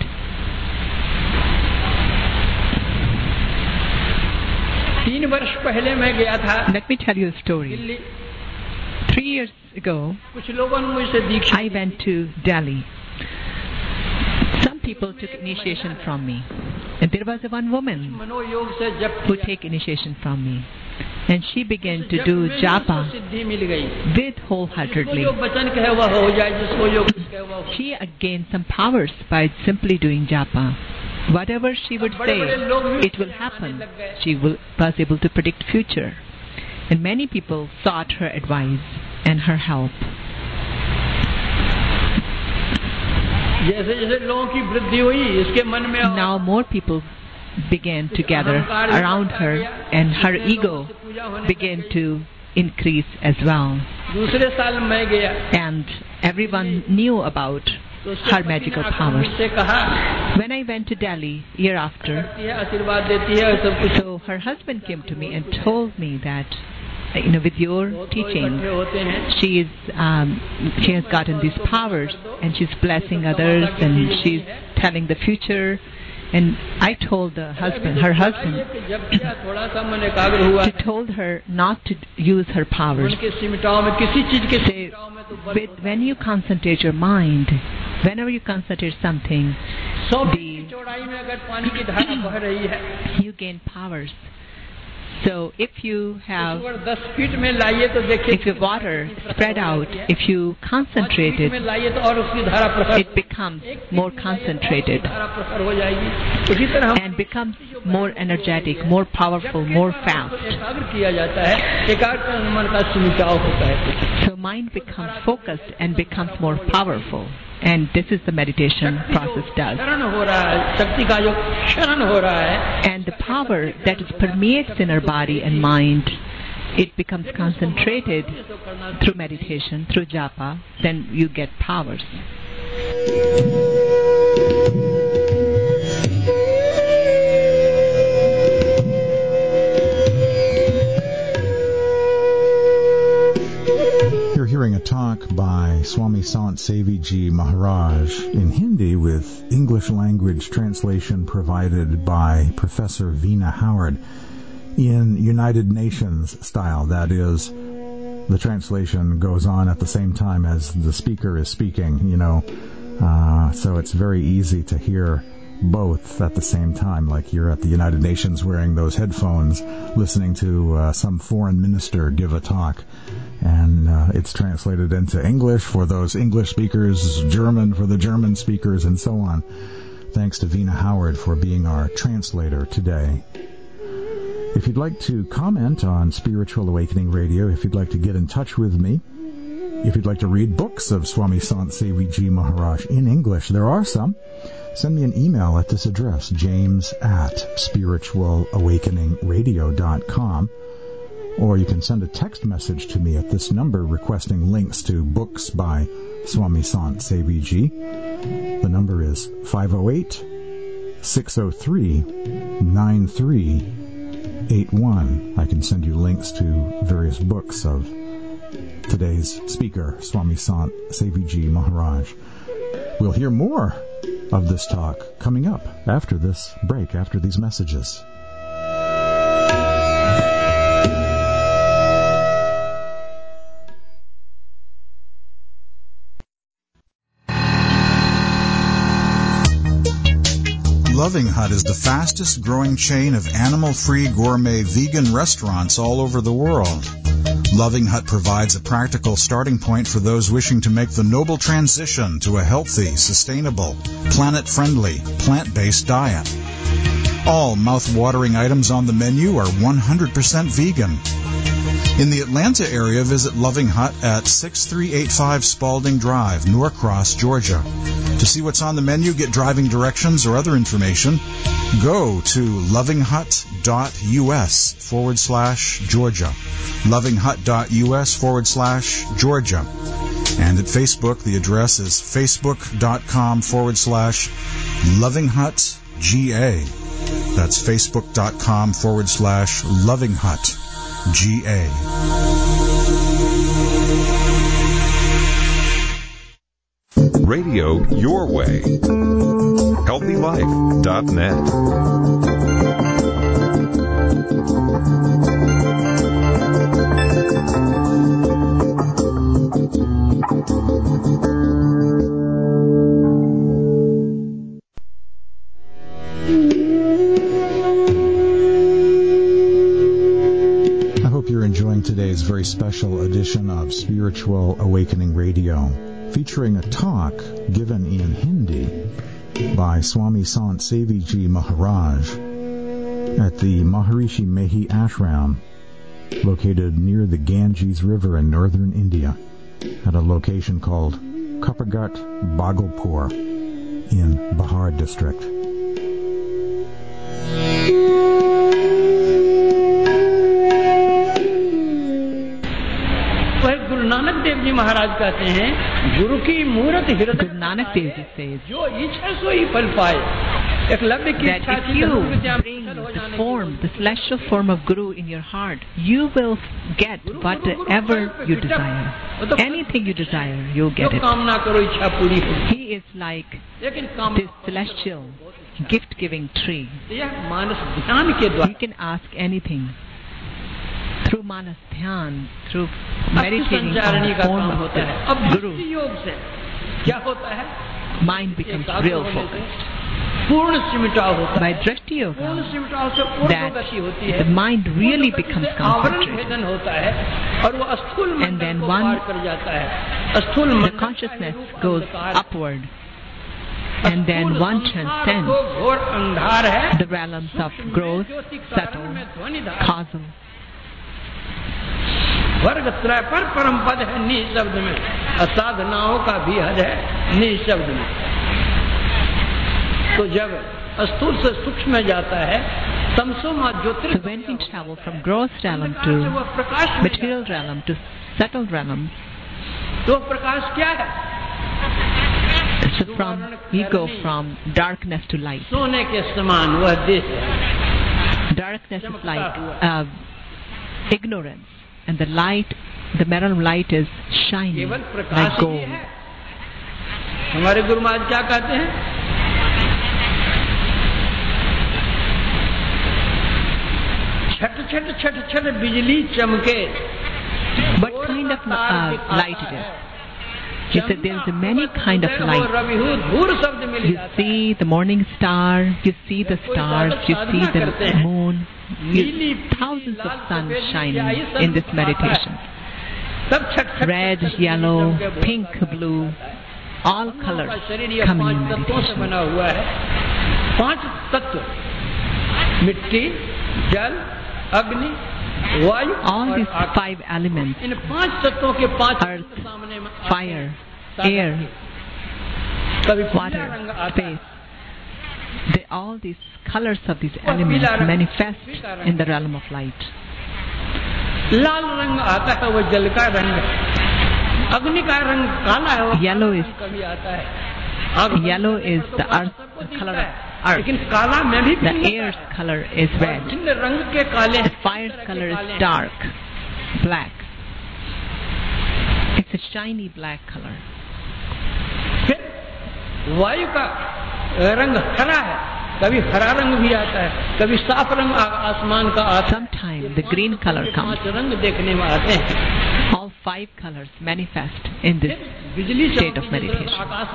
Let me tell you a story. Three years ago, I went to Delhi. Some people took initiation from me, and there was one woman who took initiation from me, and she began to do japa with wholeheartedly. She gained some powers by simply doing japa. Whatever she would say, it will happen. She will, was able to predict future, and many people sought her advice and her help. Now more people began to gather around her, and her ego began to increase as well. And everyone knew about her magical powers. When I went to Delhi year after, so her husband came to me and told me that, you know, with your teaching, she is um, she has gotten these powers, and she's blessing others, and she's telling the future. And I told the husband, her husband, to told her not to use her powers. Say, with, when you concentrate your mind, whenever you concentrate something, the, you gain powers. So if you have, if your water spread out, if you concentrate it, it becomes more concentrated and becomes more energetic, more powerful, more fast. So mind becomes focused and becomes more powerful. And this is the meditation process does. And the power that is permeates in our body and mind, it becomes concentrated through meditation, through japa, then you get powers. hearing a talk by Swami Sant Sevi Ji Maharaj in Hindi with English language translation provided by Professor Veena Howard in United Nations style. That is, the translation goes on at the same time as the speaker is speaking, you know, uh, so it's very easy to hear both at the same time, like you're at the United Nations wearing those headphones listening to uh, some foreign minister give a talk, and uh, it's translated into English for those English speakers, German for the German speakers, and so on. Thanks to Veena Howard for being our translator today. If you'd like to comment on Spiritual Awakening Radio, if you'd like to get in touch with me, if you'd like to read books of Swami Sant Sevi Ji Maharaj in English, there are some. Send me an email at this address, james at spiritual awakening radio dot com, or you can send a text message to me at this number requesting links to books by Swami Sant Sevi Ji. The number is five oh eight, six oh three, nine three eight one. I can send you links to various books of today's speaker, Swami Sant Sevi Ji Maharaj. We'll hear more of this talk coming up after this break, after these messages. Loving Hut is the fastest growing chain of animal-free gourmet vegan restaurants all over the world. Loving Hut provides a practical starting point for those wishing to make the noble transition to a healthy, sustainable, planet-friendly, plant-based diet. All mouth-watering items on the menu are one hundred percent vegan. In the Atlanta area, visit Loving Hut at six three eight five Spalding Drive, Norcross, Georgia. To see what's on the menu, get driving directions or other information, go to lovinghut.us forward slash Georgia. lovinghut.us forward slash Georgia. And at Facebook, the address is facebook.com forward slash lovinghutga. That's facebook.com forward slash lovinghutga. Radio your way. healthy life dot net. I hope you're enjoying today's very special edition of Spiritual Awakening Radio, featuring a talk given in Hindi by Swami Sant Sevi Ji Maharaj at the Maharishi Mehi Ashram, located near the Ganges River in northern India, at a location called Kapagat Bhagalpur in Bihar district. Guru Nanak Dev ji महाराज कहते हैं गुरु की मूर्त हृदय Guru Nanak Dev Ji says जो इच्छा सो ही फल पाए एकलव्य की that इच्छा if you bring the form, the celestial form of Guru in your heart, you will get whatever you desire. Anything you desire, you'll get it. कामना करो इच्छा पूरी होगी He is like लेकिन काम this celestial gift-giving tree. यह मानस ध्यान के You द्वारा can ask anything through manas dhyan, through meditating on संचारणी the का form काम of होता है the अब Guru. भक्ति योग से क्या होता है Mind becomes एकाग्र real होने से focused. पूर्ण सिमटाव होता By है Drishti पूर्ण Yoga, सिमटाव से पूर्ण that गति होती है the mind really पूर्ण गति becomes से आवरण concentrated. भेदन होता है और वो स्थूल And मंडल then को one- पार कर जाता है स्थूल the मंडल consciousness का रूप goes अंधकार, upward, and then स्थूल one संसार transcends को घोर अंधार है the realms of growth, subtle, causal. वर्ग त्रय पर परम पद है निशब्द में असाधनाओं का भी हद है निशब्द में। तो जब स्थूल से सूक्ष्म में जाता है तमसो मा So ज्योतिर्गमय when we travel from gross realm to वह प्रकाश में material realm to subtle realm, तो वह प्रकाश क्या है so from we go from darkness to light. सोने के समान वह देह है Darkness is like uh, ignorance, and the light the metal light is shining like gold. हमारे गुरु महाराज क्या कहते हैं? छट छट छट छट बिजली चमके. What kind of uh, light it is? He said there is many kind of light. You see the morning star, you see the stars, you see the moon, you, thousands of suns shining in this meditation. Red, yellow, pink, blue, all colors come in meditation. All these five elements, earth, fire, air, water, space, they, all these colors of these elements manifest in the realm of light. Yellow is yellow is the earth, the color of earth. The air's color is red. The fire's color is dark, black. It's a shiny black color. Sometimes the green color comes. All five colors manifest in this state of meditation.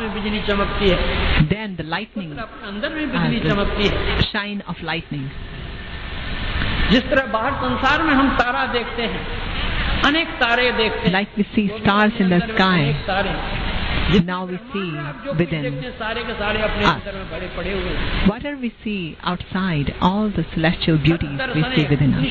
Then the lightning, uh, the shine of lightning. Like we see stars in the sky, now we see within us. Whatever we see outside, all the celestial beauties we see within us.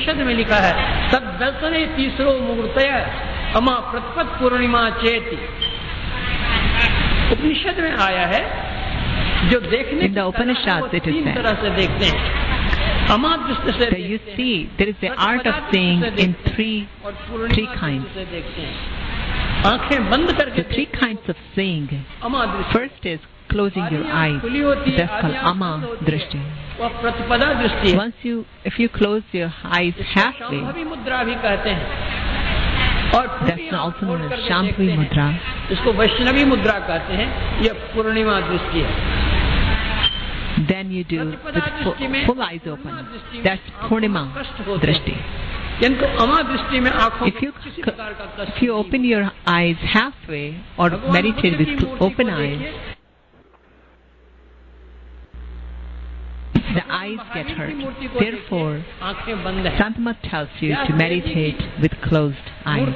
In the Upanishads it is said that you see there is the art of seeing in three, three kinds. The three kinds of seeing. First is closing your eyes. That's called ama drishti. Once you, if you close your eyes halfway, that's also known as Shambhavi Mudra. Then you do with full, full eyes open. That's Purnima Drishti. If you, if you open your eyes halfway or meditate with open eyes, the eyes get hurt. Therefore, Santmat tells you to meditate with closed eyes.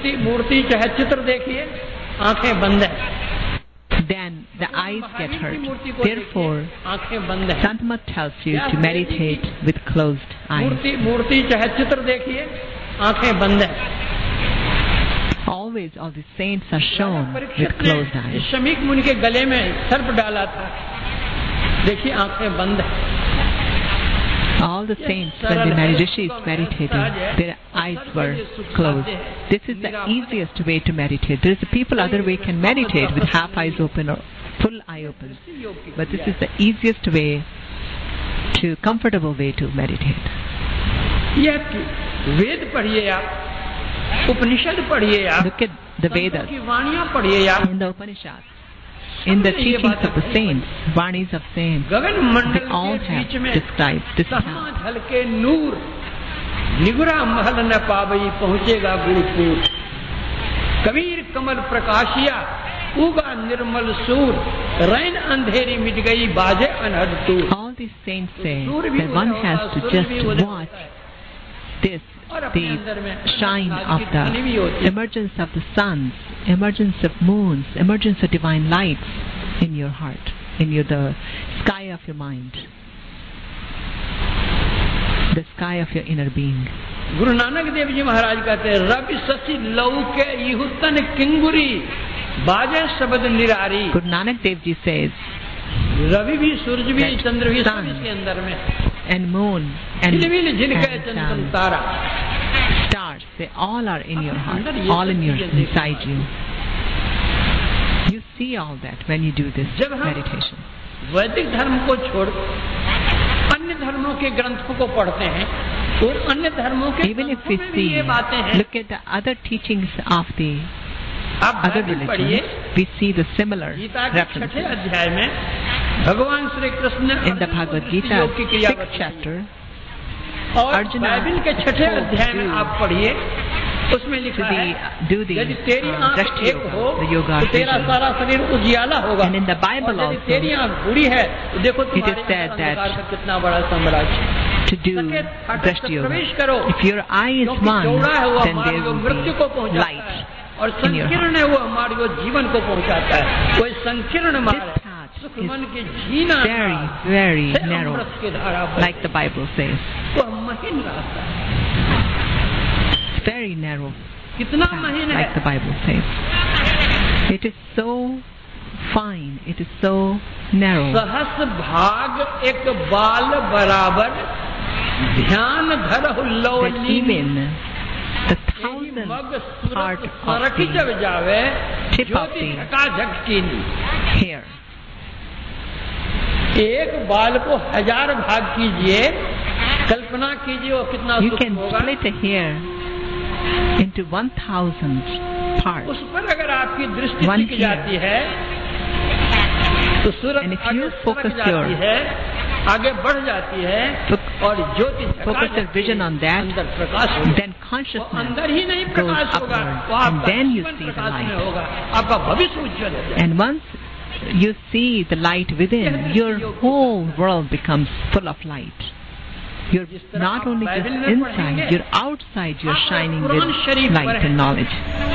Then the eyes get hurt. Therefore, Santmat tells you to meditate with closed eyes. Always all the saints are shown with closed eyes. All the saints, when the Rishis meditated, their eyes were closed. This is the easiest way to meditate. There is a people other way can meditate with half eyes open or full eye open. But this is the easiest way to, comfortable way to meditate. Look at the Vedas and the Upanishads. In the teachings of the saints, Vanis of saints, they all have described this path. Kabir Kamal Prakashiya, Uga Nirmal Sur, Rain Andheri Mitgai Baje Anhad Tur. All these saints say that one has to just watch this, the shine of the emergence of the suns, emergence of moons, emergence of divine lights in your heart, in your, the sky of your mind, the sky of your inner being. Guru Nanak Dev Ji Maharaj कहते हैं रवि शशि लौके इहुतन किंगुरी बाजे शब्द निरारी. Guru Nanak Dev Ji says Ravi भी सूरज भी चंद्र भी सब इसके अंदर में and moon and, and um, stars, they all are in your heart, all in your inside you. You see all that when you do this meditation. वैदिक धर्म को छोड़ अन्य धर्मों के ग्रंथों को पढ़ते हैं Even if we see, look at the other teachings of the other religions, we see the similar references. In the Bhagavad Gita, sixth chapter, Arjuna told to do the uh, Drashti Yoga, the yoga of vision. And in the Bible also, it is said that to do Drashti Yoga, if your eye is one, then there will be light in your heart. This path is very, very narrow, like the Bible says. Very narrow path, like the Bible says. It is so fine, it is so narrow. That even the thousandth part of the tip of the hair, you can split a hair into one thousand parts. One hair. And if you focus your focus your vision on that, then consciousness goes upward, and then you see the light. And once you see the light within, your whole world becomes full of light. You're not only just inside, you're outside, you're shining with light and knowledge.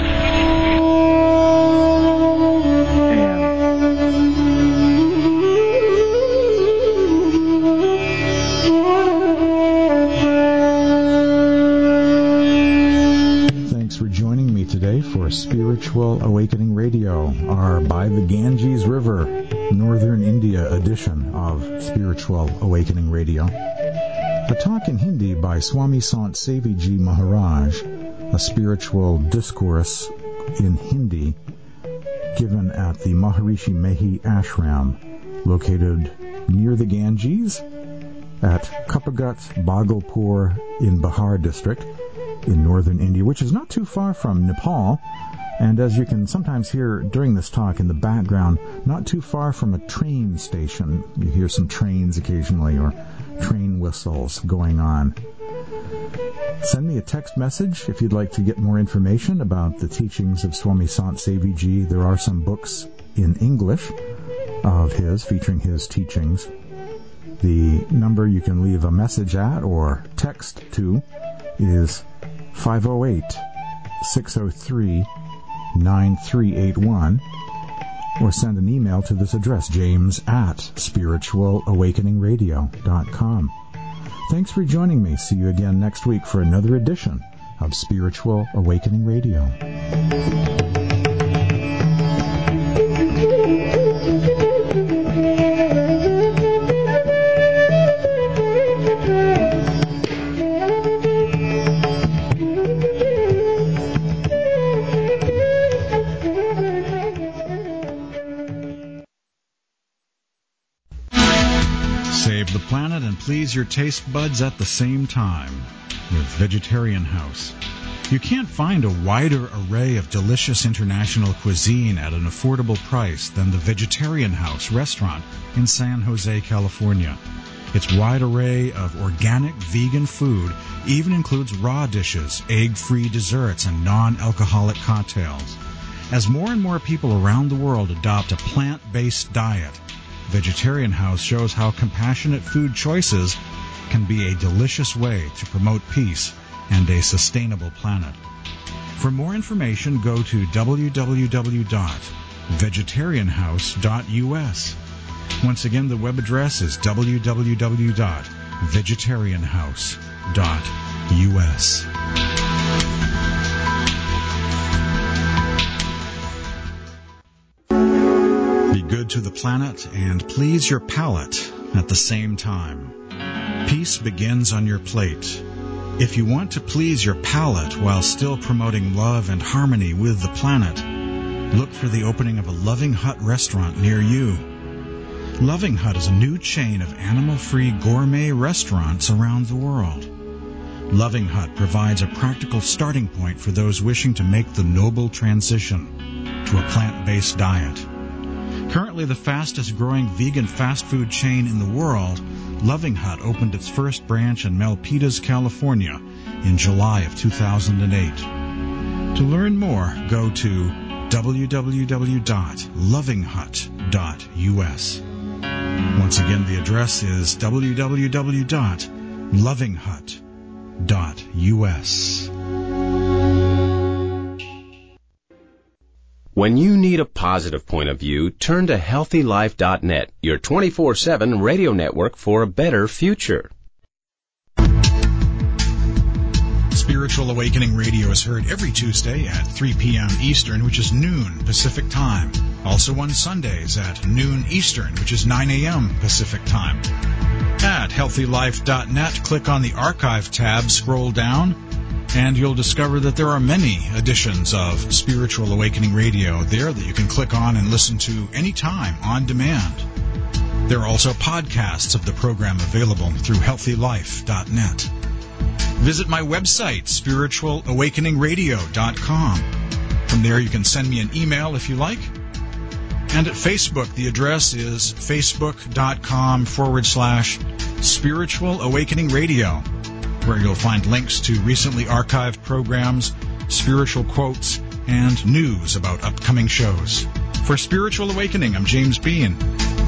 Thanks for joining me today for Spiritual Awakening Radio, our By the Ganges River, Northern India edition of Spiritual Awakening Radio. A talk in Hindi by Swami Sant Sevi Ji Maharaj, a spiritual discourse in Hindi given at the Maharishi Mehi Ashram, located near the Ganges at Kapagat, Bhagalpur in Bihar district in northern India, which is not too far from Nepal. And as you can sometimes hear during this talk in the background, not too far from a train station. You hear some trains occasionally or train whistles going on. Send me a text message if you'd like to get more information about the teachings of Swami Sant Sevi Ji. There are some books in English of his, featuring his teachings. The number you can leave a message at or text to is five oh eight, six oh three, nine three eight one, or send an email to this address, james at spiritual awakening radio dot com. Thanks for joining me. See you again next week for another edition of Spiritual Awakening Radio. Save the planet and please your taste buds at the same time with Vegetarian House. You can't find a wider array of delicious international cuisine at an affordable price than the Vegetarian House restaurant in San Jose, California. Its wide array of organic vegan food even includes raw dishes, egg-free desserts, and non-alcoholic cocktails. As more and more people around the world adopt a plant-based diet, Vegetarian House shows how compassionate food choices can be a delicious way to promote peace and a sustainable planet. For more information, go to w w w dot vegetarian house dot u s. Once again, the web address is w w w dot vegetarian house dot u s. Be good to the planet and please your palate at the same time. Peace begins on your plate. If you want to please your palate while still promoting love and harmony with the planet, look for the opening of a Loving Hut restaurant near you. Loving Hut is a new chain of animal-free gourmet restaurants around the world. Loving Hut provides a practical starting point for those wishing to make the noble transition to a plant-based diet. Currently the fastest-growing vegan fast food chain in the world, Loving Hut opened its first branch in Milpitas, California in July of two thousand eight. To learn more, go to w w w dot loving hut dot u s. Once again, the address is w w w dot loving hut dot u s. When you need a positive point of view, turn to healthy life dot net, your twenty-four seven radio network for a better future. Spiritual Awakening Radio is heard every Tuesday at three p.m. Eastern, which is noon Pacific Time. Also on Sundays at noon Eastern, which is nine a.m. Pacific Time. At healthy life dot net, click on the Archive tab, scroll down, and you'll discover that there are many editions of Spiritual Awakening Radio there that you can click on and listen to anytime on demand. There are also podcasts of the program available through healthy life dot net. Visit my website, spiritual awakening radio dot com. From there you can send me an email if you like. And at Facebook, the address is facebook.com forward slash Spiritual Awakening Radio, where you'll find links to recently archived programs, spiritual quotes, and news about upcoming shows. For Spiritual Awakening, I'm James Bean.